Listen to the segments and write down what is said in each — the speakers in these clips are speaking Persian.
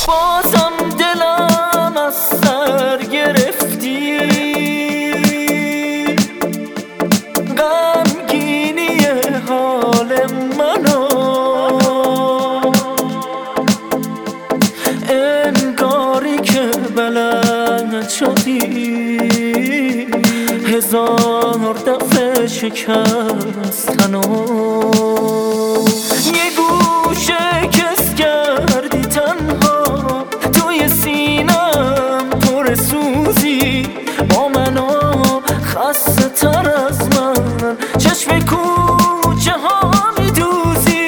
بازم دلم از سر گرفتی، غمگینی حال منو انگاری که بلد شدی هزار دفعه شکستنو. یه گوشه کس کردی تنها توی سینم پر سوزی، با منو خسته تر از من چشم کوچه ها میدوزی.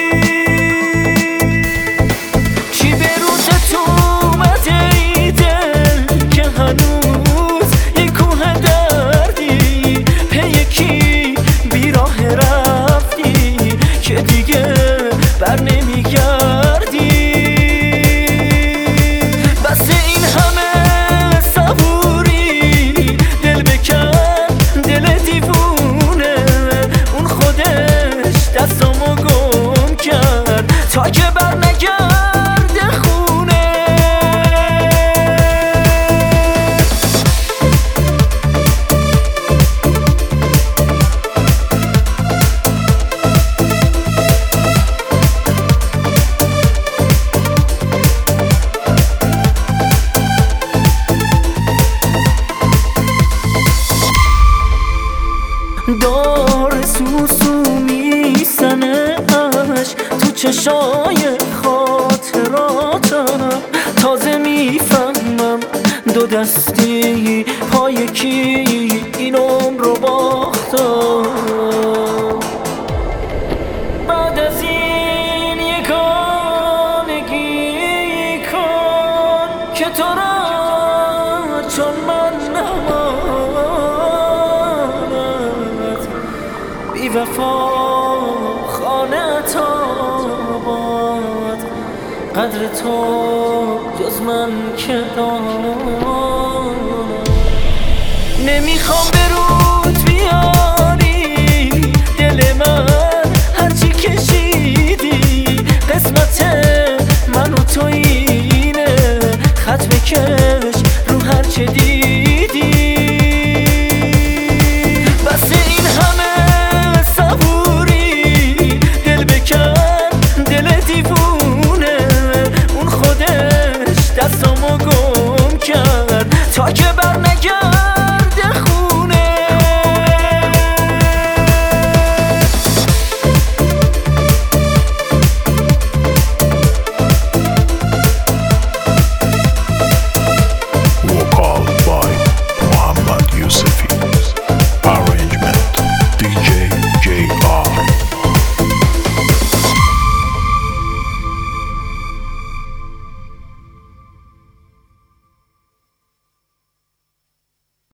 چی به روزت اومده ای دل که هنوز یه کوه دردی پی یکی بیراه رفتی که دیگه بر نمیگردی. بس این همه صبوری دل بکن دل دیوونه، اون خودش دستامو گم کرد تا که بر نگرده خونه. دار سوسو میسنه اش تو چشای خاطراتم، تازه میفهمم دو دستی پای کی این عمر رو باختم. بعد از این یگانگی کن که تو را چون من بی وفا خانه آباد، قدر تو جز من که دار.